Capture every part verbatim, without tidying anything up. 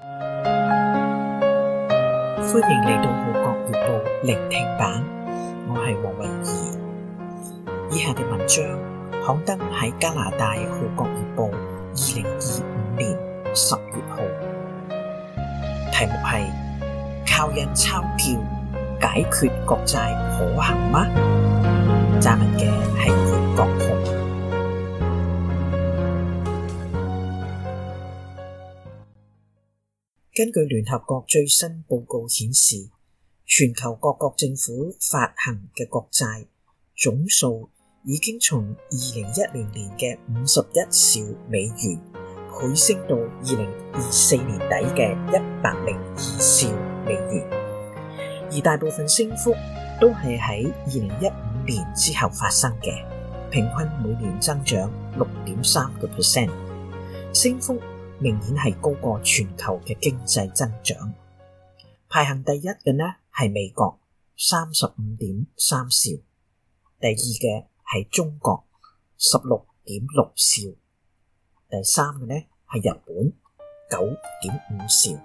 歡迎嚟到《號角月報》聆聽版，我係黃慧儀。以下嘅文章刊登喺加拿大《號角月報》二零二五年十月號，題目係靠印鈔票解決國債可行嗎？撰文嘅係袁國雄。根據聯合國最新報告顯示，全球各國政府發行嘅國債總數已經從二零一零年嘅五十一兆美元倍升到二零二四年底嘅一百零二兆美元，而大部分升幅都係喺二零一五年之後發生嘅，平均每年增長六點三個 percent， 升幅明顯係高過全球嘅經濟增長。排行第一嘅呢係美國，三十五點三兆，第二嘅係中國，十六點六兆，第三嘅呢係日本，九點五兆。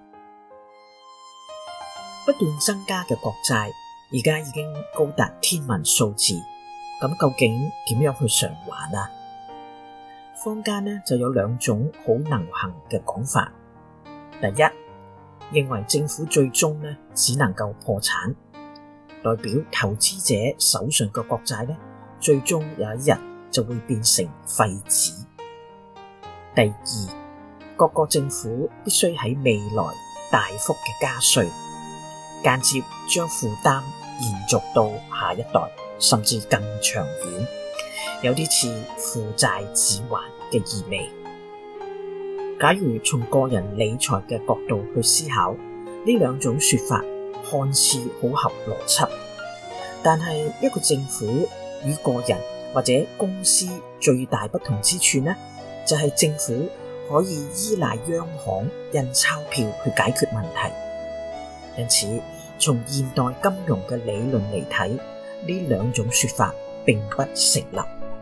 不斷增加嘅國債而家已經高達天文數字，咁究竟點樣去償還啊？坊間呢就有兩種好流行嘅講法。第一，認為政府最終呢只能夠破產，代表投資者手上嘅國債呢最終有一日就會變成廢紙。第二，各國政府必須喺未來大幅嘅加稅，間接將負擔延續到下一代，甚至更長遠，有啲似父債子還嘅意味。假如從個人理財嘅角度去思考，呢兩種說法看似好合邏輯，但係一個政府與個人或者公司最大不同之處呢，就係政府可以依賴央行印鈔票去解決問題。因此，從現代金融嘅理論嚟睇，呢兩種說法並不成立。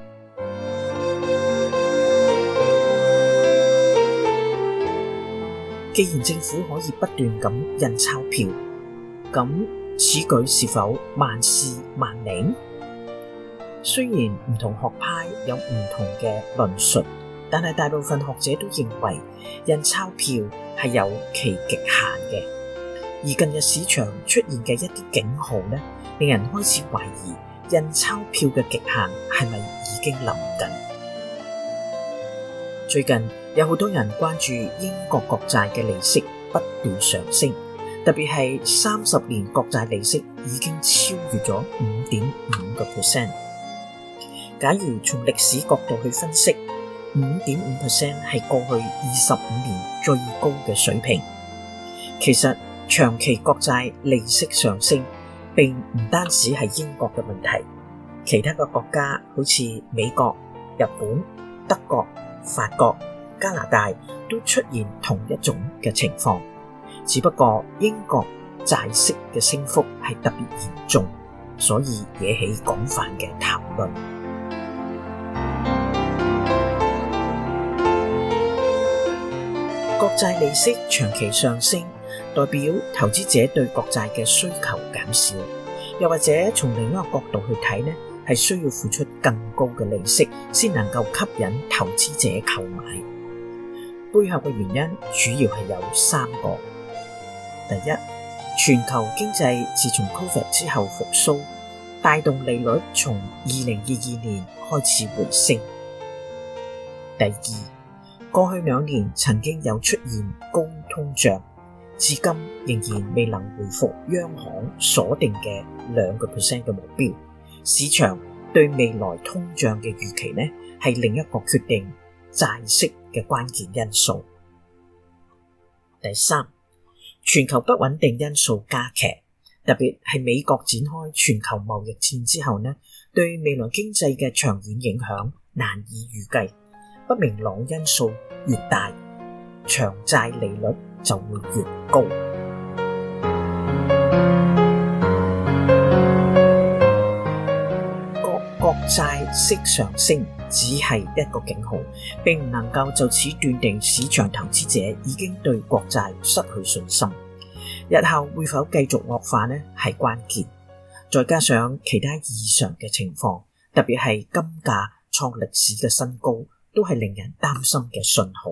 既然政府可以不斷咁印鈔票，咁此舉是否萬事萬靈？雖然唔同學派有唔同嘅論述，但係大部分學者都認為印鈔票係有其極限嘅。而近日市場出現嘅一啲警號呢，令人開始懷疑印鈔票嘅極限係咪已經臨近？最近有好多人關注英國國債嘅利息不斷上升，特別係三十年國債利息已經超越咗五點五個 percent。假如從歷史角度去分析，五點五 percent 係過去二十五年最高嘅水平。其實長期國債利息上升並唔單止係英國嘅問題，其他嘅國家好似美國、日本、德國、法國、加拿大都出現同一種嘅情況，只不過英國債息嘅升幅係特別嚴重，所以惹起廣泛嘅談論。國債利息長期上升，代表投資者對國債嘅需求減少，又或者從另一個角度去睇呢，係需要付出更高嘅利息先能夠吸引投資者購買。背後嘅原因主要係有三個。第一，全球經濟自從 Covid 之後復甦，帶動利率從二零二二年開始回升。第二，過去兩年曾經有出現高通脹，至今仍然未能回復央行鎖定嘅兩個 percent 嘅目標。市場對未來通脹嘅預期呢，係另一個決定債息嘅關鍵因素。第三，全球不穩定因素加劇，特別係美國展開全球貿易戰之後呢，對未來經濟嘅長遠影響難以預計。不明朗因素越大，長債利率就會越高。國國債息上升， 只係一個警號，並唔能夠就此斷定市場投資者已經對國債失去信心。日後會否繼續惡化呢？係關鍵。再加上其他異常嘅情況，特別係金價創歷史嘅新高，都係令人擔心嘅信號。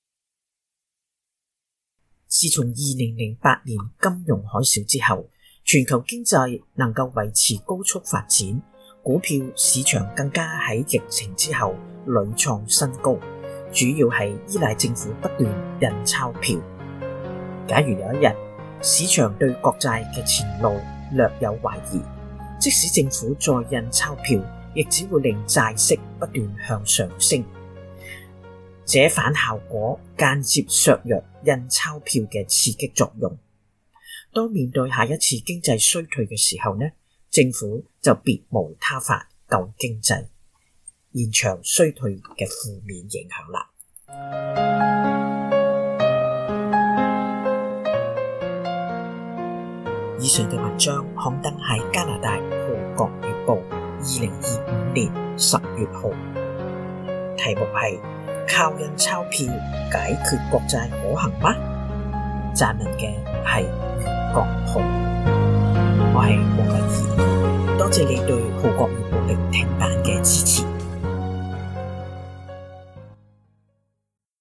自從二零零八年金融海嘯之後，全球經濟能夠維持高速發展，股票市場更加喺疫情之後屢創新高，主要係依賴政府不斷印鈔票。假如有一日市場對國債嘅前路略有懷疑，即使政府再印鈔票，亦只會令債息不斷向上升，這反效果間接削弱印鈔票嘅刺激作用。當面對下一次經濟衰退嘅時候呢，政府就別無他法救經濟，延長衰退嘅負面影響啦。以上嘅文章刊登喺加拿大《號角月報》二零二五年十月號，題目係靠印鈔票解決國債可行嗎？撰文嘅係袁國豪，我係黃麗儀，多謝你對《號角月報》